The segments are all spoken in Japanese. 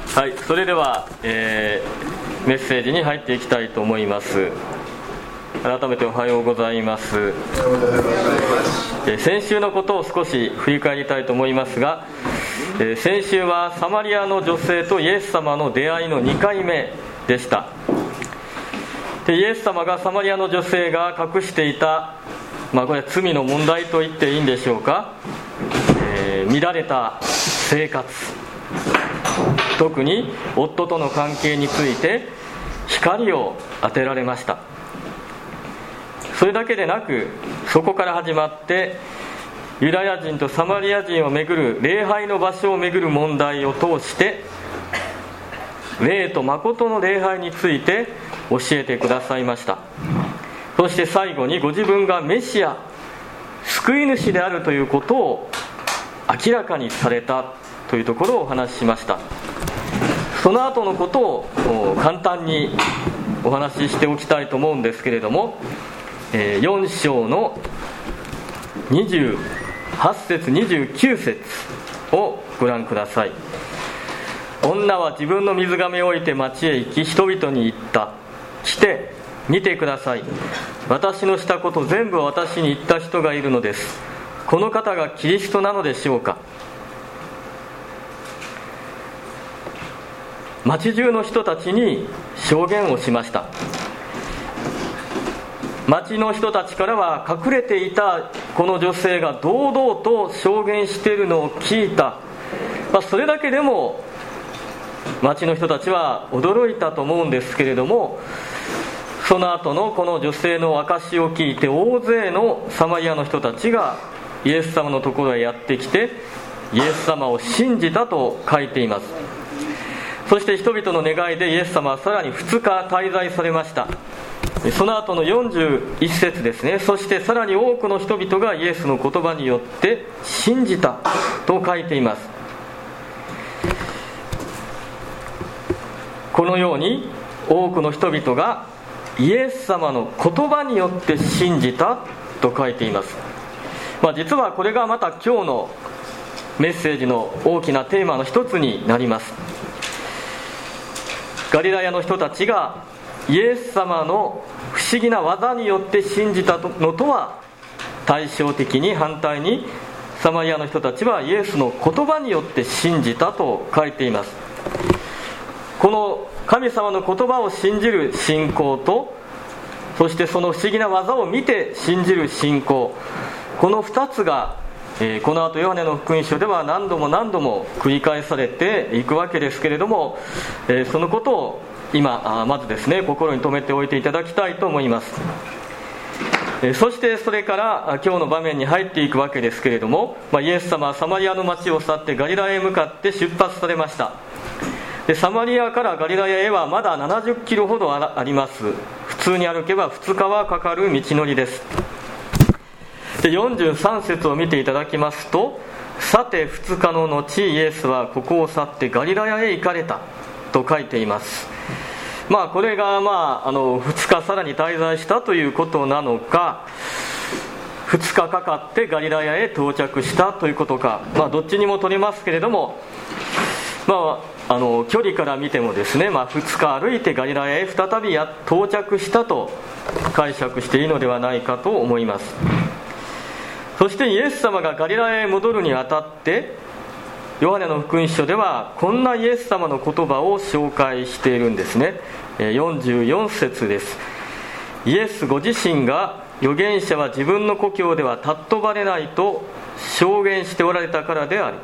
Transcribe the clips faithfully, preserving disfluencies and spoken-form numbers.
はい、それでは、えー、メッセージに入っていきたいと思います。改めておはようございます。えー、先週のことを少し振り返りたいと思いますが、えー、先週はサマリアの女性とイエス様の出会いのにかいめでした。でイエス様がサマリアの女性が隠していた、まあ、これは罪の問題と言っていいんでしょうか、えー、乱れた生活、特に夫との関係について光を当てられました。それだけでなく、そこから始まってユダヤ人とサマリア人をめぐる礼拝の場所をめぐる問題を通して、霊と誠の礼拝について教えてくださいました。そして最後にご自分がメシア、救い主であるということを明らかにされたというところをお話ししました。その後のことを簡単にお話ししておきたいと思うんですけれども、よん章のにじゅうはち節にじゅうきゅう節をご覧ください。女は自分の水瓶を置いて町へ行き、人々に言った。来て見てください。私のしたこと全部私に言った人がいるのです。この方がキリストなのでしょうか。町中の人たちに証言をしました。町の人たちからは、隠れていたこの女性が堂々と証言しているのを聞いた。まあ、それだけでも町の人たちは驚いたと思うんですけれども、その後のこの女性の証しを聞いて、大勢のサマリアの人たちがイエス様のところへやってきて、イエス様を信じたと書いています。そして人々の願いでイエス様はさらにふつか滞在されました。その後のよんじゅういち節ですね。そしてさらに多くの人々がイエスの言葉によって信じたと書いています。このように多くの人々がイエス様の言葉によって信じたと書いています。まあ、実はこれがまた今日のメッセージの大きなテーマの一つになります。ガリラヤの人たちがイエス様の不思議な技によって信じたのとは対照的に、反対にサマリアの人たちはイエスの言葉によって信じたと書いています。この神様の言葉を信じる信仰と、そしてその不思議な技を見て信じる信仰、このふたつが、えー、この後ヨハネの福音書では何度も何度も繰り返されていくわけですけれども、えー、そのことを今まずですね、心に留めておいていただきたいと思います。えー、そしてそれから今日の場面に入っていくわけですけれども、まあ、イエス様はサマリアの町を去ってガリラヤへ向かって出発されました。でサマリアからガリラヤへはまだななじゅっキロほどあります。普通に歩けばふつかはかかる道のりです。でよんじゅうさん節を見ていただきますと、さてふつかの後、イエスはここを去ってガリラヤへ行かれたと書いています。まあこれが、まあ、あのふつかさらに滞在したということなのか、ふつかかかってガリラヤへ到着したということか、まあ、どっちにも取れますけれども、まあ、あの距離から見てもですね、まあ、ふつか歩いてガリラヤへ再びや到着したと解釈していいのではないかと思います。そしてイエス様がガリラヤへ戻るにあたって、ヨハネの福音書ではこんなイエス様の言葉を紹介しているんですね。よんじゅうよん節です。イエスご自身が、預言者は自分の故郷では尊ばれないと証言しておられたからである。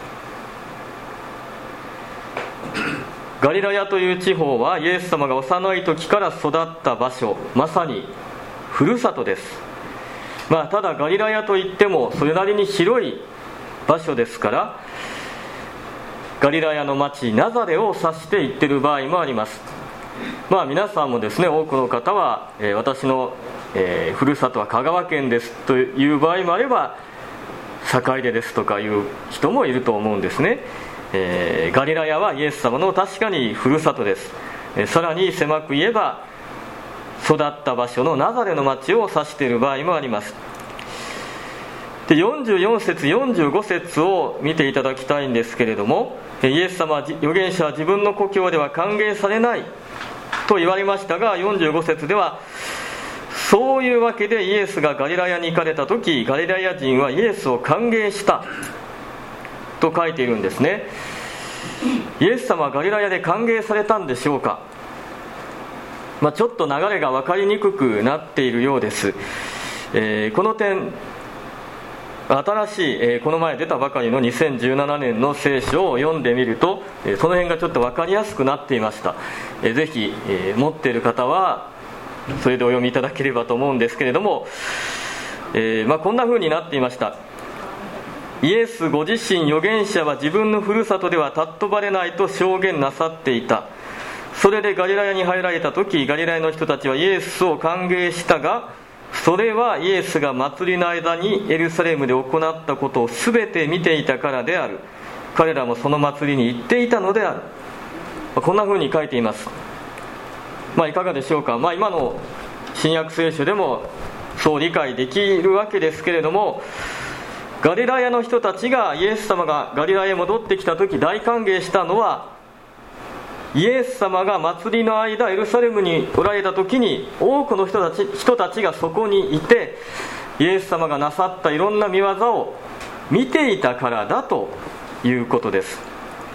ガリラヤという地方はイエス様が幼い時から育った場所、まさにふるさとです。まあ、ただガリラヤといってもそれなりに広い場所ですから、ガリラヤの町ナザレを指して言っている場合もあります。まあ皆さんもですね、多くの方は、えー、私の、えー、ふるさとは香川県ですという場合もあれば、坂出ですとかいう人もいると思うんですね。えー、ガリラヤはイエス様の確かにふるさとです。えー、さらに狭く言えば育った場所のナザレの町を指している場合もあります。 でよんじゅうよん節よんじゅうご節を見ていただきたいんですけれども、イエス様は預言者は自分の故郷では歓迎されないと言われましたが、よんじゅうご節ではそういうわけでイエスがガリラヤに行かれた時、ガリラヤ人はイエスを歓迎したと書いているんですね。イエス様はガリラヤで歓迎されたんでしょうか。まあ、ちょっと流れが分かりにくくなっているようです。えー、この点新しい、えー、この前出たばかりのにせんじゅうななねんの聖書を読んでみると、えー、その辺がちょっと分かりやすくなっていました。えー、ぜひ、えー、持っている方はそれでお読みいただければと思うんですけれども、えーまあ、こんな風になっていました。イエスご自身、預言者は自分のふるさとでは尊ばれないと証言なさっていた。それでガリラヤに入られた時、ガリラヤの人たちはイエスを歓迎したが、それはイエスが祭りの間にエルサレムで行ったことを全て見ていたからである。彼らもその祭りに行っていたのである。こんな風に書いています。まあ、いかがでしょうか。まあ、今の新約聖書でもそう理解できるわけですけれども、ガリラヤの人たちがイエス様がガリラヤへ戻ってきた時大歓迎したのは、イエス様が祭りの間エルサレムにおられた時に多くの人たち、人たちがそこにいて、イエス様がなさったいろんな見業を見ていたからだということです。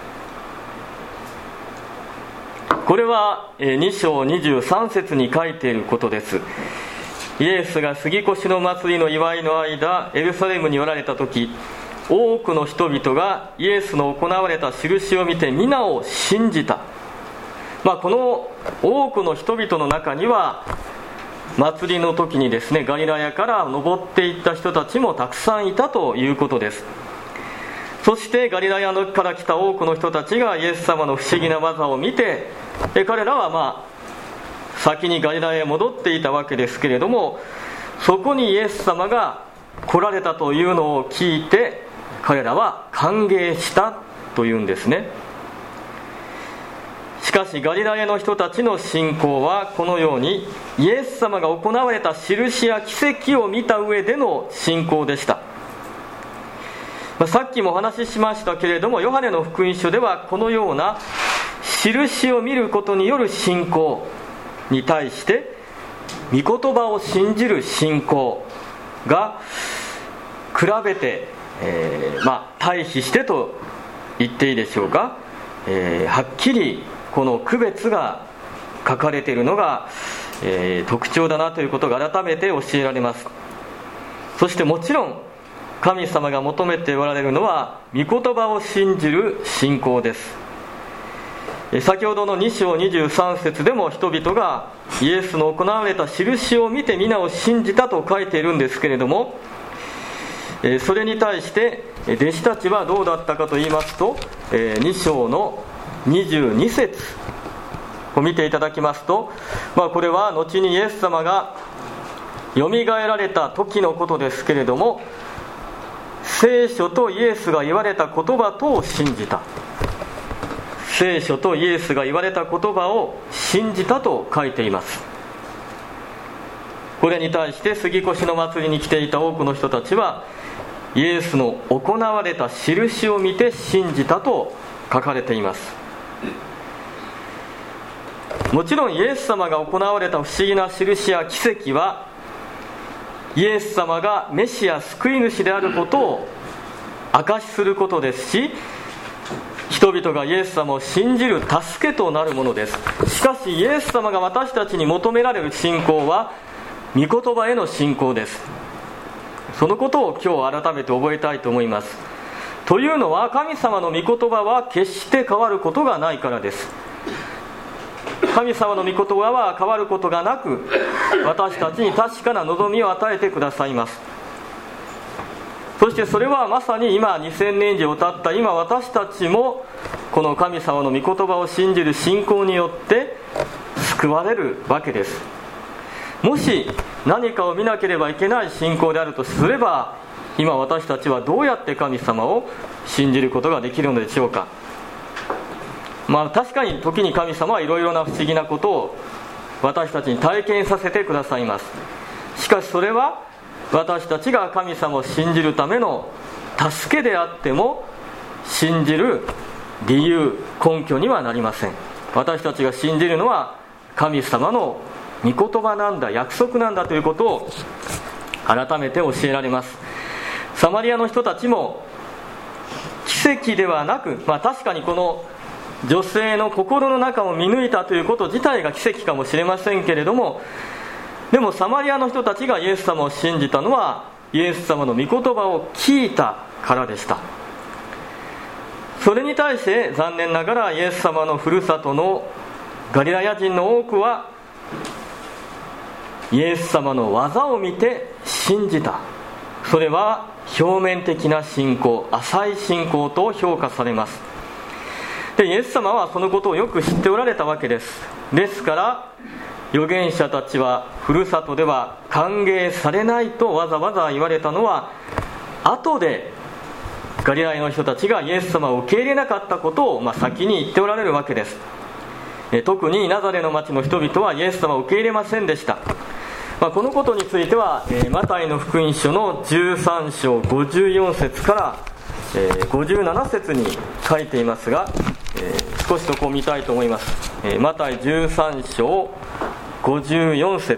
これはに章にじゅうさん節に書いていることです。イエスが杉越の祭りの祝いの間エルサレムにおられた時、多くの人々がイエスの行われた印を見て皆を信じた。まあ、この多くの人々の中には祭りの時にですね、ガリラヤから登っていった人たちもたくさんいたということです。そしてガリラヤから来た多くの人たちがイエス様の不思議な技を見て、彼らはまあ先にガリラヤへ戻っていたわけですけれども、そこにイエス様が来られたというのを聞いて彼らは歓迎したというんですね。しかしガリラヤの人たちの信仰はこのようにイエス様が行われた印や奇跡を見た上での信仰でした。まあ、さっきもお話ししましたけれども、ヨハネの福音書ではこのような印を見ることによる信仰に対して御言葉を信じる信仰が比べて、えー、まあ対比してと言っていいでしょうか、えー、はっきりこの区別が書かれているのが、えー、特徴だなということが改めて教えられます。そしてもちろん神様が求めておられるのは御言葉を信じる信仰です。先ほどのに章にじゅうさん節でも人々がイエスの行われた印を見て皆を信じたと書いているんですけれども、それに対して弟子たちはどうだったかと言いますと、に章のにじゅうに節を見ていただきますと、まあ、これは後にイエス様がよみがえられた時のことですけれども、聖書とイエスが言われた言葉とを信じた。聖書とイエスが言われた言葉を信じたと書いています。これに対して杉越の祭りに来ていた多くの人たちはイエスの行われた印を見て信じたと書かれています。もちろんイエス様が行われた不思議な印や奇跡はイエス様がメシア救い主であることを証しすることですし、人々がイエス様を信じる助けとなるものです。しかしイエス様が私たちに求められる信仰は御言葉への信仰です。そのことを今日改めて覚えたいと思います。というのは神様の御言葉は決して変わることがないからです。神様の御言葉は変わることがなく、私たちに確かな望みを与えてくださいます。そしてそれはまさに今にせんねん以上経った今、私たちもこの神様の御言葉を信じる信仰によって救われるわけです。もし何かを見なければいけない信仰であるとすれば、今私たちはどうやって神様を信じることができるのでしょうか。まあ確かに時に神様はいろいろな不思議なことを私たちに体験させてくださいます。しかしそれは私たちが神様を信じるための助けであっても、信じる理由、根拠にはなりません。私たちが信じるのは神様の御言葉なんだ、約束なんだということを改めて教えられます。サマリアの人たちも奇跡ではなく、まあ、確かにこの女性の心の中を見抜いたということ自体が奇跡かもしれませんけれども、でもサマリアの人たちがイエス様を信じたのは、イエス様の御言葉を聞いたからでした。それに対して残念ながらイエス様のふるさとのガリラヤ人の多くは、イエス様の技を見て信じた。それは表面的な信仰、浅い信仰と評価されます。で、イエス様はそのことをよく知っておられたわけです。ですから預言者たちはふるさとでは歓迎されないとわざわざ言われたのは、後でガリラヤの人たちがイエス様を受け入れなかったことを、まあ、先に言っておられるわけです。え特にナザレの町の人々はイエス様を受け入れませんでした。まあ、このことについては、えー、マタイの福音書のじゅうさん章ごじゅうよん節から、えー、ごじゅうなな節に書いていますが、えー、少しそこを見たいと思います。えー、マタイじゅうさん章ごじゅうよん節。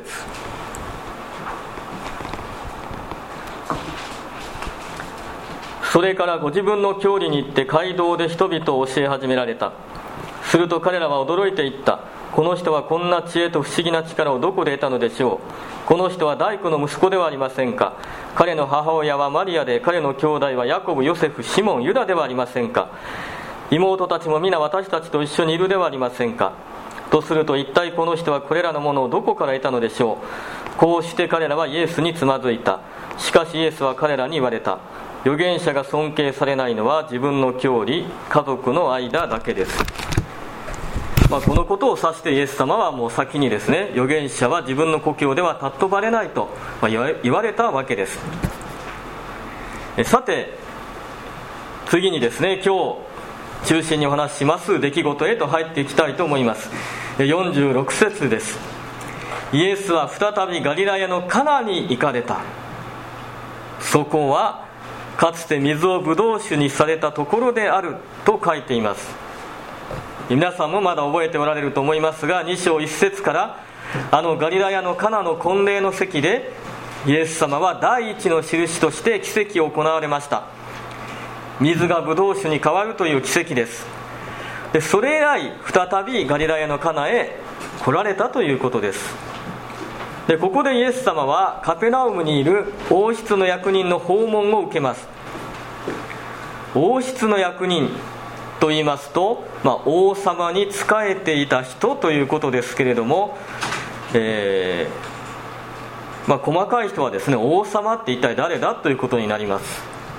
それからご自分の郷里に行って街道で人々を教え始められた。すると彼らは驚いていった。この人はこんな知恵と不思議な力をどこで得たのでしょう。この人は大工の息子ではありませんか。彼の母親はマリアで、彼の兄弟はヤコブ、ヨセフ、シモン、ユダではありませんか。妹たちも皆私たちと一緒にいるではありませんか。とすると、一体この人はこれらのものをどこから得たのでしょう。こうして彼らはイエスにつまずいた。しかしイエスは彼らに言われた。預言者が尊敬されないのは自分の郷里、家族の間だけです。まあ、このことを指してイエス様はもう先にですね、預言者は自分の故郷では尊ばれないと言われたわけです。さて次にですね、今日中心にお話しします出来事へと入っていきたいと思います。よんじゅうろく節です。イエスは再びガリラヤのカナに行かれた。そこはかつて水をブドウ酒にされたところであると書いています。皆さんもまだ覚えておられると思いますが、に章いち節からあのガリラヤのカナの婚礼の席でイエス様は第一の印として奇跡を行われました。水がブドウ酒に変わるという奇跡です。でそれ以来再びガリラヤのカナへ来られたということです。でここでイエス様はカペナウムにいる王室の役人の訪問を受けます。王室の役人と言いますと、まあ、王様に仕えていた人ということですけれども、えーまあ、細かい人はですね、王様って一体誰だということになります。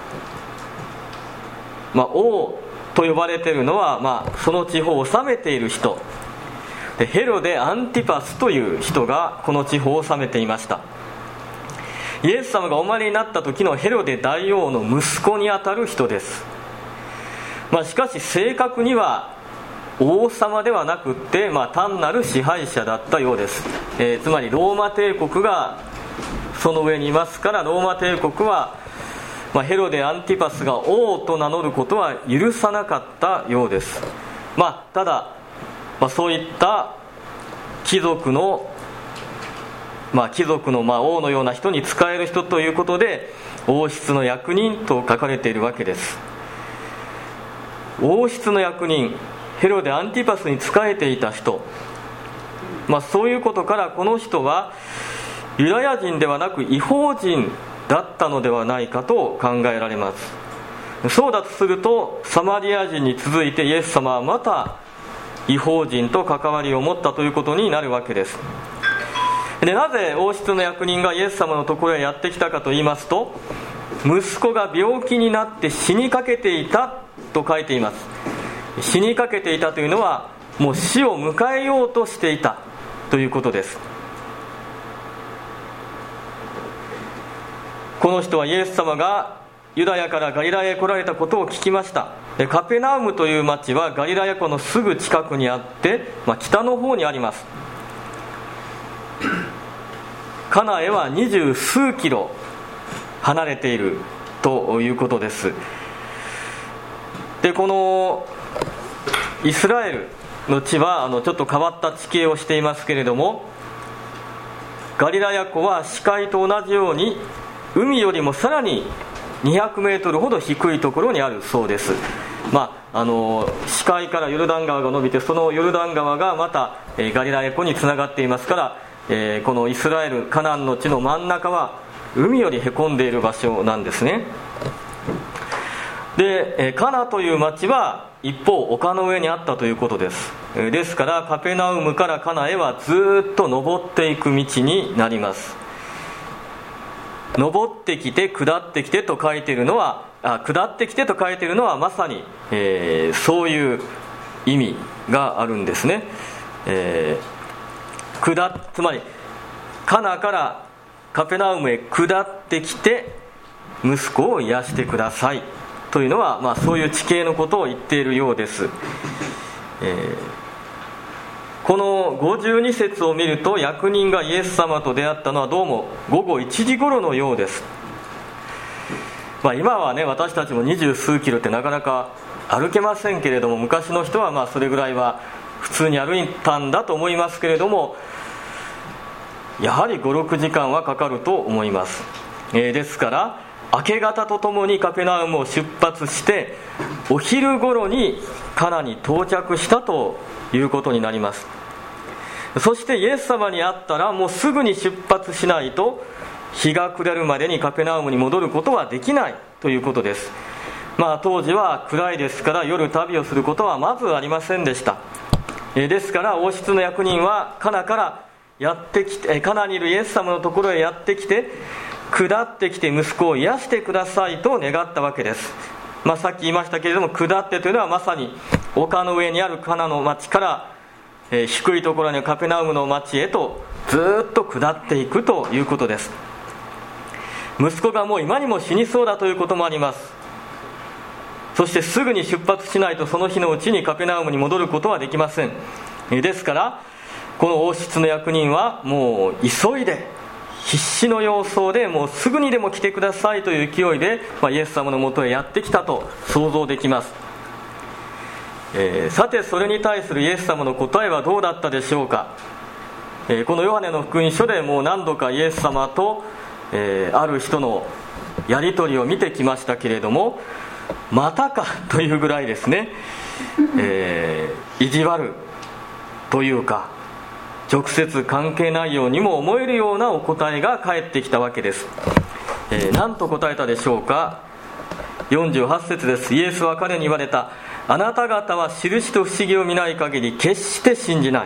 まあ、王と呼ばれているのは、まあ、その地方を治めている人で、ヘロデ・アンティパスという人がこの地方を治めていました。イエス様がお生まれになった時のヘロデ大王の息子にあたる人です。まあ、しかし正確には王様ではなくって、まあ、単なる支配者だったようです。えー、つまりローマ帝国がその上にいますから、ローマ帝国は、まあ、ヘロデ・アンティパスが王と名乗ることは許さなかったようです。まあ、ただ、まあ、そういった貴族の、まあ、貴族のまあ王のような人に仕える人ということで、王室の役人と書かれているわけです。王室の役人、ヘロデ・アンティパスに仕えていた人、まあ、そういうことからこの人はユダヤ人ではなく異邦人だったのではないかと考えられます。そうだとするとサマリア人に続いてイエス様はまた異邦人と関わりを持ったということになるわけです。でなぜ王室の役人がイエス様のところへやってきたかと言いますと、息子が病気になって死にかけていたと書いています。死にかけていたというのはもう死を迎えようとしていたということです。この人はイエス様がユダヤからガリラヤへ来られたことを聞きました。でカペナウムという町はガリラヤ湖のすぐ近くにあって、まあ、北の方にあります。カナへは二十数キロ離れているということです。でこのイスラエルの地はあのちょっと変わった地形をしていますけれども、ガリラヤ湖は死海と同じように海よりもさらににひゃくメートルほど低いところにあるそうです。まあ、あの死海からヨルダン川が伸びて、そのヨルダン川がまた、えー、ガリラヤ湖につながっていますから、えー、このイスラエルカナンの地の真ん中は海よりへこんでいる場所なんですね。で、えー、カナという町は一方丘の上にあったということです。えー、ですからカペナウムからカナへはずっと登っていく道になります。登ってきて下ってきてと書いているのはあ下ってきてと書いているのはまさに、えー、そういう意味があるんですね。えー、下つまりカナからカペナウムへ下ってきて息子を癒してくださいというのは、まあ、そういう地形のことを言っているようです。えーこのごじゅうに節を見ると、役人がイエス様と出会ったのはどうもごごいちじ頃のようです。まあ、今はね、私たちも二十数キロってなかなか歩けませんけれども、昔の人はまあそれぐらいは普通に歩いたんだと思いますけれども、やはりごろくじかんはかかると思います。えー、ですから明け方とともにカペナウムを出発してお昼頃にカナに到着したということになります。そしてイエス様に会ったらもうすぐに出発しないと日が暮れるまでにカペナウムに戻ることはできないということです。まあ当時は暗いですから夜旅をすることはまずありませんでした。えですから王室の役人はカナからやってきて、カナにいるイエス様のところへやってきて、下ってきて息子を癒してくださいと願ったわけです。まあ、さっき言いましたけれども、下ってというのはまさに丘の上にあるカナの町から、えー、低いところにカペナウムの町へとずっと下っていくということです。息子がもう今にも死にそうだということもあります。そしてすぐに出発しないとその日のうちにカペナウムに戻ることはできません。えー、ですからこの王室の役人はもう急いで必死の様相でもうすぐにでも来てくださいという勢いで、まあ、イエス様のもとへやってきたと想像できます。えー、さてそれに対するイエス様の答えはどうだったでしょうか。えー、このヨハネの福音書でもう何度かイエス様と、えー、ある人のやり取りを見てきましたけれども、またかというぐらいですね、えー、意地悪というか直接関係ないようにも思えるようなお答えが返ってきたわけです。えー、何と答えたでしょうか。よんじゅうはち節です。イエスは彼に言われた。あなた方は印と不思議を見ない限り決して信じない。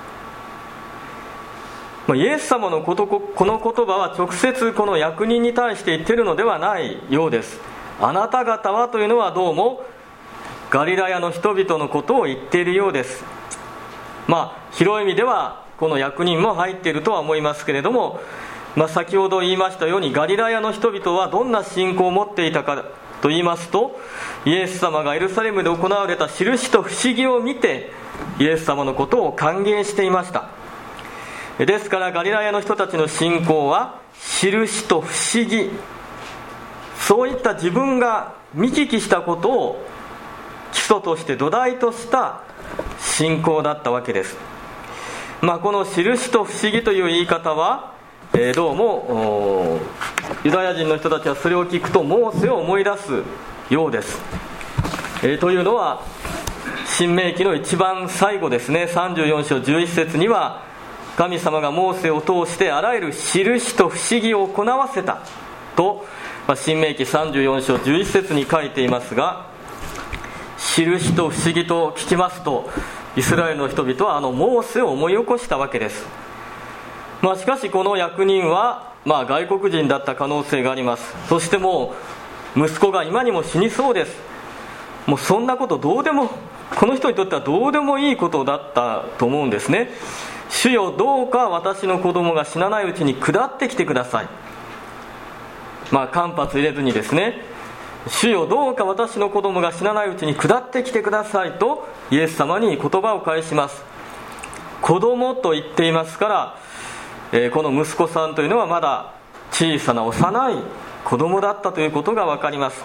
まあ、イエス様のことこの言葉は直接この役人に対して言っているのではないようです。あなた方はというのはどうもガリラヤの人々のことを言っているようです。まあ広い意味ではこの役人も入っているとは思いますけれども、まあ、先ほど言いましたようにガリラヤの人々はどんな信仰を持っていたかと言いますと、イエス様がエルサレムで行われた印と不思議を見てイエス様のことを歓迎していました。ですからガリラヤの人たちの信仰は印と不思議、そういった自分が見聞きしたことを基礎として土台とした信仰だったわけです。まあ、この印と不思議という言い方は、えー、どうもユダヤ人の人たちはそれを聞くとモーセを思い出すようです。えー、というのは申命記の一番最後ですね、さんじゅうよん章じゅういち節には神様がモーセを通してあらゆる印と不思議を行わせたと、まあ、申命記さんじゅうよん章じゅういち節に書いていますが、印と不思議と聞きますとイスラエルの人々はあのモーセを思い起こしたわけです。まあ、しかしこの役人は、まあ、外国人だった可能性があります。そしてもう息子が今にも死にそうです。もうそんなことどうでも、この人にとってはどうでもいいことだったと思うんですね。主よどうか私の子供が死なないうちに下ってきてください。まあ間髪入れずにですね、主よどうか私の子供が死なないうちに下ってきてくださいとイエス様に言葉を返します。子供と言っていますから、えー、この息子さんというのはまだ小さな幼い子供だったということが分かります。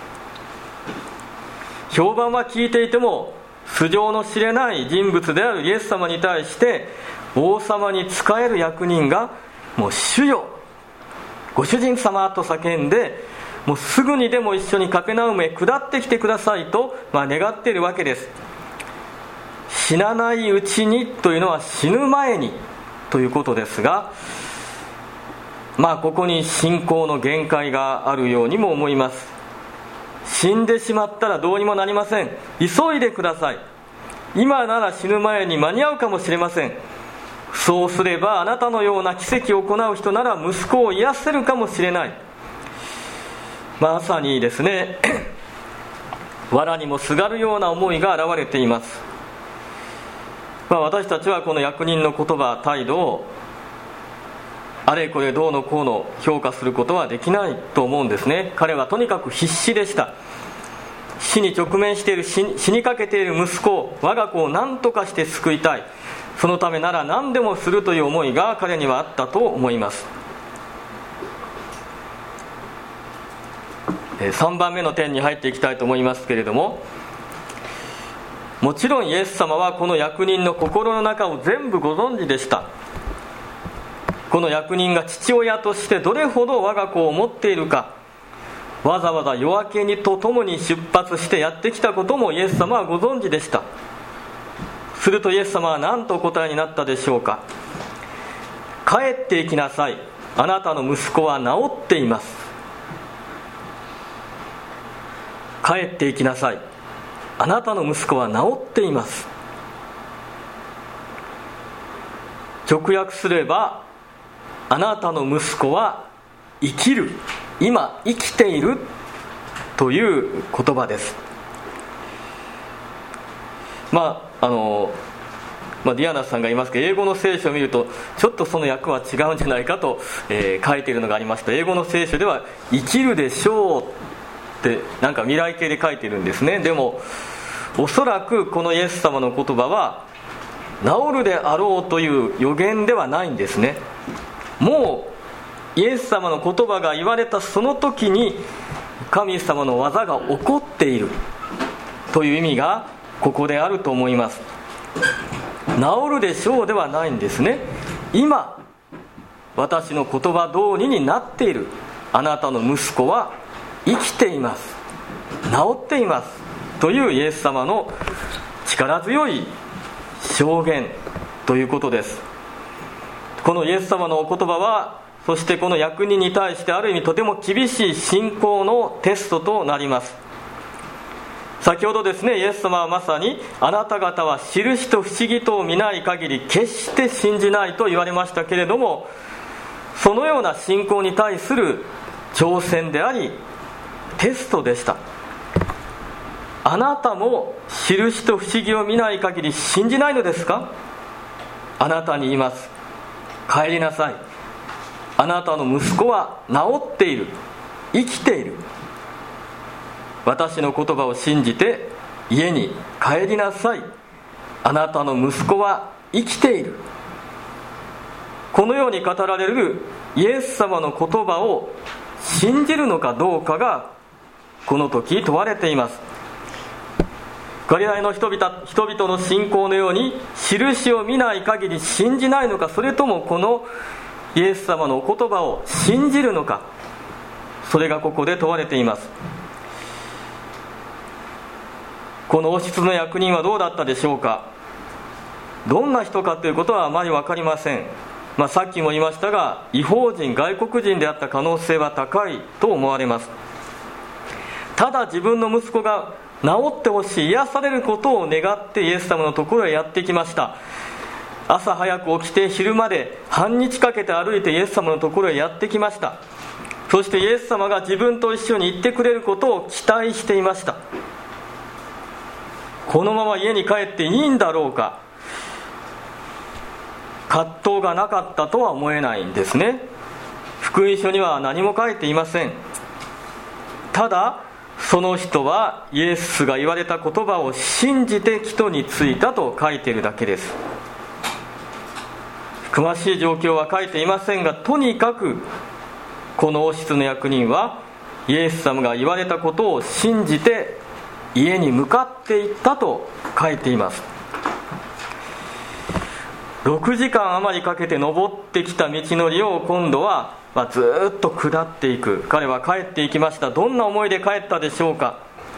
評判は聞いていても、素性の知れない人物であるイエス様に対して王様に仕える役人が、もう主よ、ご主人様と叫んで、もうすぐにでも一緒にカペナウムへ下ってきてくださいと、まあ、願っているわけです。死なないうちにというのは死ぬ前にということですが、まあここに信仰の限界があるようにも思います。死んでしまったらどうにもなりません。急いでください。今なら死ぬ前に間に合うかもしれません。そうすればあなたのような奇跡を行う人なら息子を癒せるかもしれない。まさにですね、藁にもすがるような思いが現れています。まあ、私たちはこの役人の言葉、態度をあれこれどうのこうの評価することはできないと思うんですね。彼はとにかく必死でした。死に直面している、死にかけている息子を、我が子を何とかして救いたい、そのためなら何でもするという思いが彼にはあったと思います。さんばんめの点に入っていきたいと思いますけれども、もちろんイエス様はこの役人の心の中を全部ご存知でした。この役人が父親としてどれほど我が子を思っているか、わざわざ夜明けにとともに出発してやってきたこともイエス様はご存知でした。するとイエス様は何とお答えになったでしょうか。帰っていきなさい、あなたの息子は治っています。帰っていきなさい、あなたの息子は治っています。直訳すれば、あなたの息子は生きる、今生きているという言葉です。まああのまあ、ディアナさんが言いますけど、英語の聖書を見るとちょっとその訳は違うんじゃないかと、えー、書いているのがありました。英語の聖書では生きるでしょうってなんか未来形で書いているんですね。でもおそらくこのイエス様の言葉は治るであろうという予言ではないんですね。もうイエス様の言葉が言われたその時に神様の技が起こっているという意味がここであると思います。治るでしょうではないんですね。今私の言葉通りになっている、あなたの息子は生きています、治っていますというイエス様の力強い証言ということです。このイエス様のお言葉は、そしてこの役人に対してある意味とても厳しい信仰のテストとなります。先ほどですね、イエス様はまさにあなた方は印と不思議とを見ない限り決して信じないと言われましたけれども、そのような信仰に対する挑戦でありテストでした。あなたも印と不思議を見ない限り信じないのですか。あなたに言います、帰りなさい、あなたの息子は治っている、生きている。私の言葉を信じて家に帰りなさい、あなたの息子は生きている。このように語られるイエス様の言葉を信じるのかどうかがこの時問われています。ガリラヤの人々、人々の信仰のように印を見ない限り信じないのか、それともこのイエス様のお言葉を信じるのか、それがここで問われています。この王室の役人はどうだったでしょうか。どんな人かということはあまり分かりません。まあ、さっきも言いましたが、異邦人、外国人であった可能性は高いと思われます。ただ自分の息子が治ってほしい、癒されることを願ってイエス様のところへやってきました。朝早く起きて昼まで半日かけて歩いてイエス様のところへやってきました。そしてイエス様が自分と一緒に行ってくれることを期待していました。このまま家に帰っていいんだろうか、葛藤がなかったとは思えないんですね。福音書には何も書いていません。ただその人はイエスが言われた言葉を信じて帰途に着いたと書いているだけです。詳しい状況は書いていませんが、とにかくこの王室の役人はイエス様が言われたことを信じて家に向かっていったと書いています。ろくじかん余りかけて登ってきた道のりを今度は、まあ、ずっと下っていく。彼は帰っていきました。どんな思いで帰ったでしょうか。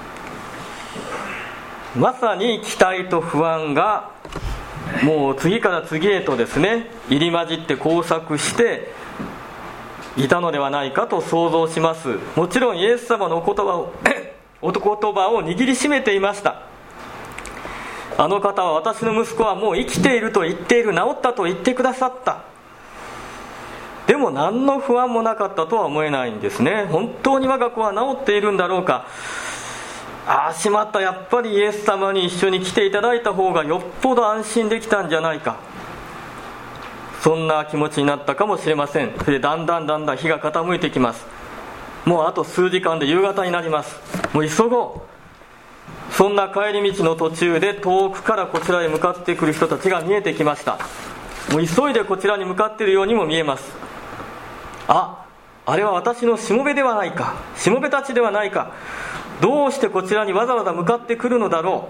まさに期待と不安がもう次から次へとですね入り混じって交錯していたのではないかと想像します。もちろんイエス様のお言葉をお言葉を握りしめていました。あの方は私の息子はもう生きていると言っている、治ったと言ってくださった。でも何の不安もなかったとは思えないんですね。本当に我が子は治っているんだろうか。ああしまった、やっぱりイエス様に一緒に来ていただいた方がよっぽど安心できたんじゃないか、そんな気持ちになったかもしれません。それでだんだんだんだん日が傾いてきます。もうあと数時間で夕方になります。もう急ごう。そんな帰り道の途中で遠くからこちらへ向かってくる人たちが見えてきました。もう急いでこちらに向かっているようにも見えます。あ、あれは私のしもべではないか、しもべたちではないか、どうしてこちらにわざわざ向かってくるのだろ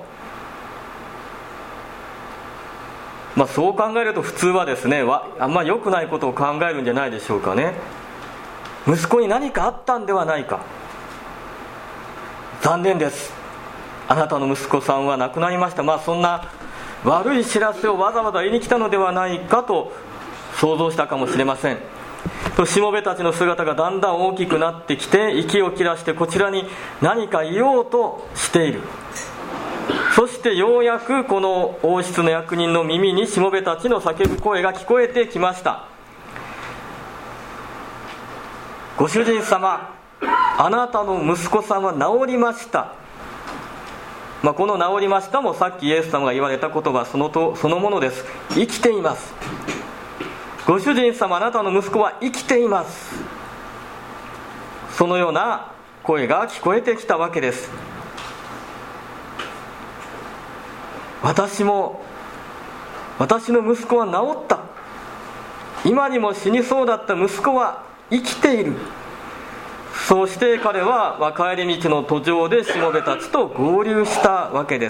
う。まあそう考えると普通はですね、あんまり良くないことを考えるんじゃないでしょうかね。息子に何かあったんではないか。残念です、あなたの息子さんは亡くなりました。まあそんな悪い知らせをわざわざ言いに来たのではないかと想像したかもしれません。としもべたちの姿がだんだん大きくなってきて、息を切らしてこちらに何か言おうとしている。そしてようやくこの王室の役人の耳にしもべたちの叫ぶ声が聞こえてきました。ご主人様、あなたの息子さんは治りました。まあ、この治りましたもさっきイエス様が言われた言葉そのとそのものです。生きています。ご主人様、あなたの息子は生きています。そのような声が聞こえてきたわけです。私も私の息子は治った。今にも死にそうだった息子は生きている。そうして彼は、まあ、帰り道の途上でしもべたちと合流したわけです。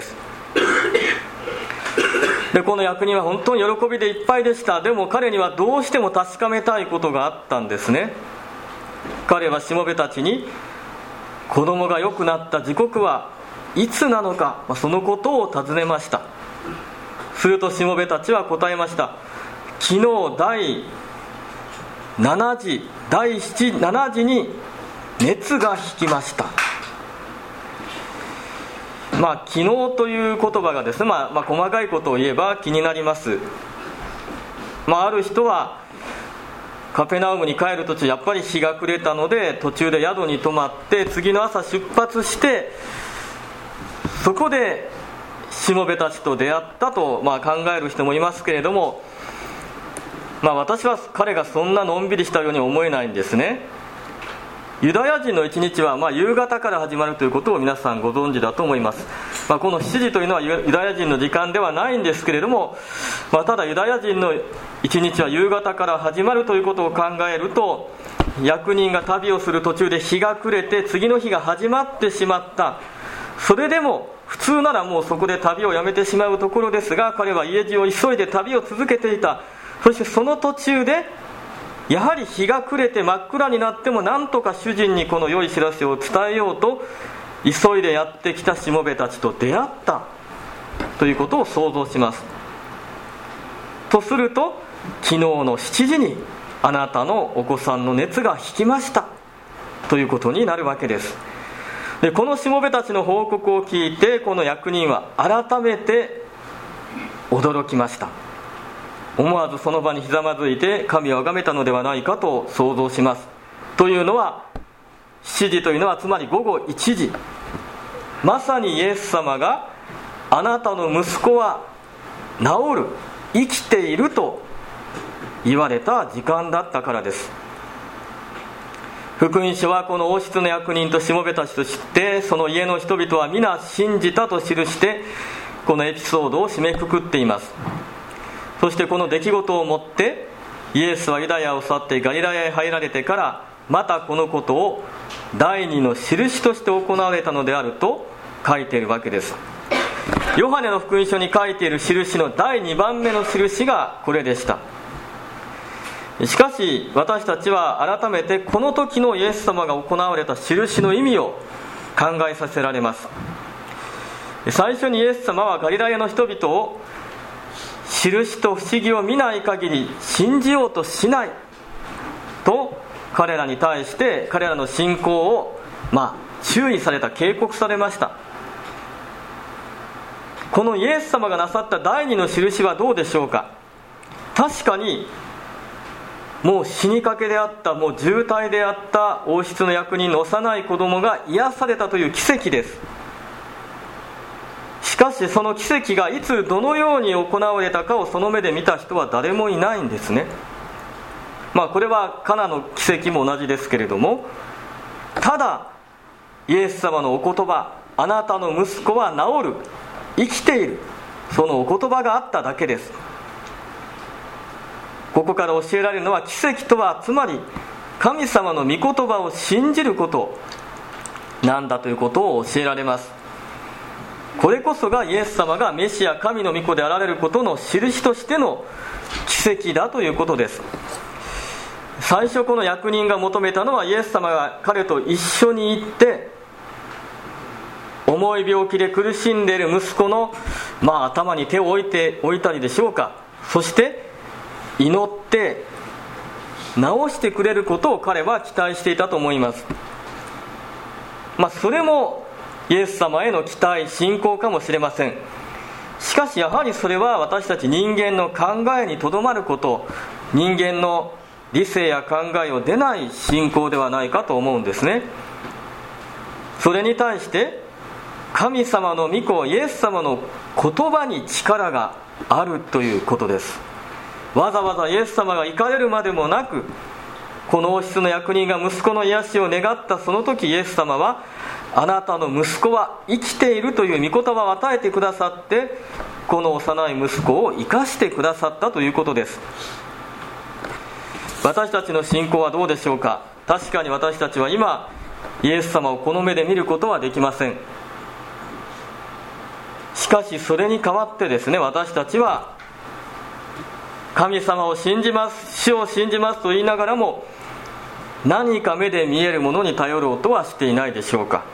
でこの役人は本当に喜びでいっぱいでした。でも彼にはどうしても確かめたいことがあったんですね。彼はしもべたちに子供が良くなった時刻はいつなのか、まあ、そのことを尋ねました。するとしもべたちは答えました。昨日だいしちじだいしち、しちじに熱が引きました。まあ昨日という言葉がですね、まあ、まあ細かいことを言えば気になります。まあある人はカペナウムに帰る途中やっぱり日が暮れたので途中で宿に泊まって次の朝出発してそこでしもべたちと出会ったと、まあ、考える人もいますけれども、まあ私は彼がそんなのんびりしたように思えないんですね。ユダヤ人の一日はまあ夕方から始まるということを皆さんご存知だと思います。まあ、このしちじというのはユダヤ人の時間ではないんですけれども、まあ、ただユダヤ人の一日は夕方から始まるということを考えると、役人が旅をする途中で日が暮れて次の日が始まってしまった。それでも普通ならもうそこで旅をやめてしまうところですが、彼は家路を急いで旅を続けていた。そしてその途中でやはり日が暮れて真っ暗になっても何とか主人にこの良い知らせを伝えようと急いでやってきたしもべたちと出会ったということを想像します。とすると昨日のしちじにあなたのお子さんの熱が引きましたということになるわけです。でこのしもべたちの報告を聞いてこの役人は改めて驚きました。思わずその場にひざまずいて神をあがめたのではないかと想像します。というのはしちじというのはつまり午後いちじ、まさにイエス様があなたの息子は治る、生きていると言われた時間だったからです。福音書はこの王室の役人としもべたちと知ってその家の人々は皆信じたと記してこのエピソードを締めくくっています。そしてこの出来事をもってイエスはユダヤを去ってガリラヤへ入られてからまたこのことを第二の印として行われたのであると書いているわけです。ヨハネの福音書に書いている印のだいにばんめの印がこれでした。しかし私たちは改めてこの時のイエス様が行われた印の意味を考えさせられます。最初にイエス様はガリラヤの人々を印と不思議を見ない限り信じようとしないと彼らに対して彼らの信仰をまあ注意された、警告されました。このイエス様がなさった第二の印はどうでしょうか。確かにもう死にかけであった、もう重体であった王室の役人の幼い子供が癒されたという奇跡です。しかしその奇跡がいつどのように行われたかをその目で見た人は誰もいないんですね。まあこれはカナの奇跡も同じですけれども、ただイエス様のお言葉、あなたの息子は治る、生きている、そのお言葉があっただけです。ここから教えられるのは、奇跡とはつまり神様の御言葉を信じることなんだということを教えられます。これこそがイエス様がメシア、神の御子であられることの印としての奇跡だということです。最初この役人が求めたのは、イエス様が彼と一緒に行って重い病気で苦しんでいる息子の、まあ、頭に手を置いておいたりでしょうか、そして祈って治してくれることを彼は期待していたと思います。まあそれもイエス様への期待、信仰かもしれません。しかしやはりそれは私たち人間の考えにとどまること、人間の理性や考えを出ない信仰ではないかと思うんですね。それに対して神様の御子、イエス様の言葉に力があるということです。わざわざイエス様が行かれるまでもなく、この王室の役人が息子の癒しを願ったその時、イエス様はあなたの息子は生きているという御言葉を与えてくださって、この幼い息子を生かしてくださったということです。私たちの信仰はどうでしょうか。確かに私たちは今イエス様をこの目で見ることはできません。しかしそれに代わってですね、私たちは神様を信じます、死を信じますと言いながらも、何か目で見えるものに頼ろうとはしていないでしょうか。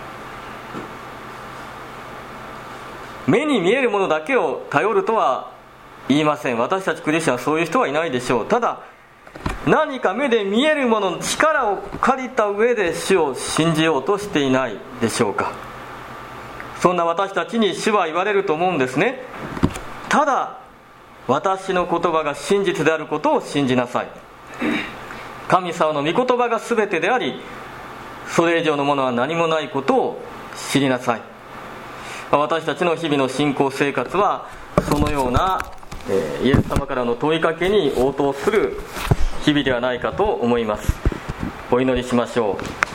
目に見えるものだけを頼るとは言いません。私たちクリスチャンはそういう人はいないでしょう。ただ何か目で見えるものの力を借りた上で主を信じようとしていないでしょうか。そんな私たちに主は言われると思うんですね。ただ私の言葉が真実であることを信じなさい。神様の御言葉が全てであり、それ以上のものは何もないことを知りなさい。私たちの日々の信仰生活はそのような、えー、イエス様からの問いかけに応答する日々ではないかと思います。お祈りしましょう。